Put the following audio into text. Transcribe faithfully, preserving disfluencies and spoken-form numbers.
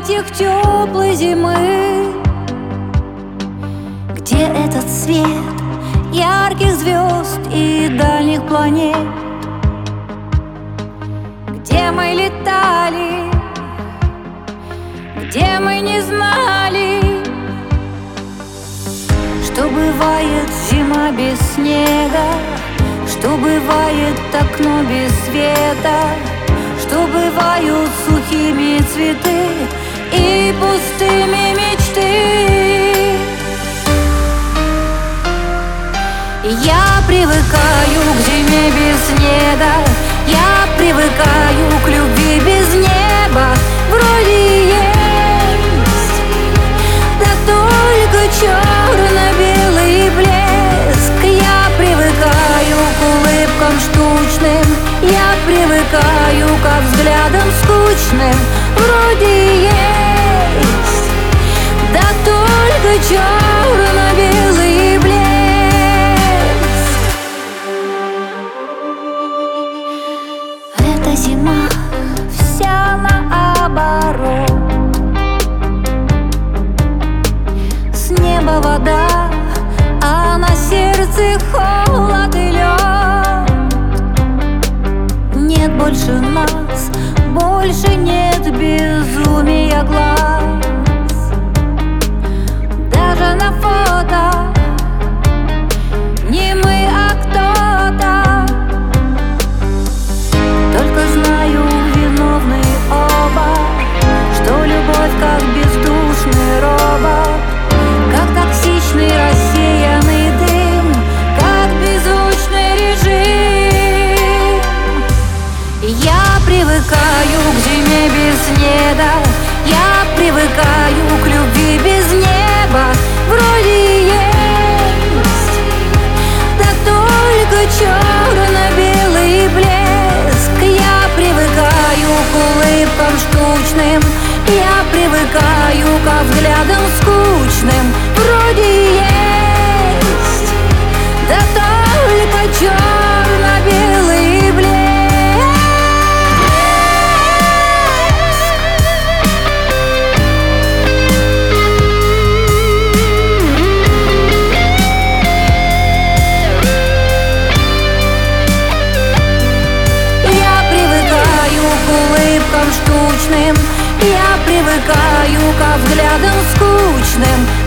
объятиях теплой зимы, где этот свет ярких звезд и дальних планет, где мы летали, где мы не знали, что бывает зима без снега, что бывает окно без света, что бывают сухими цветы и пустыми мечты. Я привыкаю к зиме без снега, я привыкаю к любви без неба. Вроде есть, да только черно-белый блеск. Я привыкаю к улыбкам штучным, я привыкаю ко взглядам скучным. Вроде есть, да только черно-белый блеск. Эта зима вся наоборот. С неба вода, а на сердце холод и лед. Нет больше нас, больше нет безумия глаз. Даже на фото не мы, а кто-то. Только знаю, виновны оба, что любовь как бездушный робот, как токсичный рассеянный дым, как беззвучный режим. Я привыкаю к зиме без снега, я привыкаю к любви без неба. Вроде есть, да только черно-белый блеск. Я привыкаю к улыбкам штучным, я привыкаю ко взглядам скучным. Вроде есть, да только черно-белый блеск. Штучным, я привыкаю ко взглядам скучным.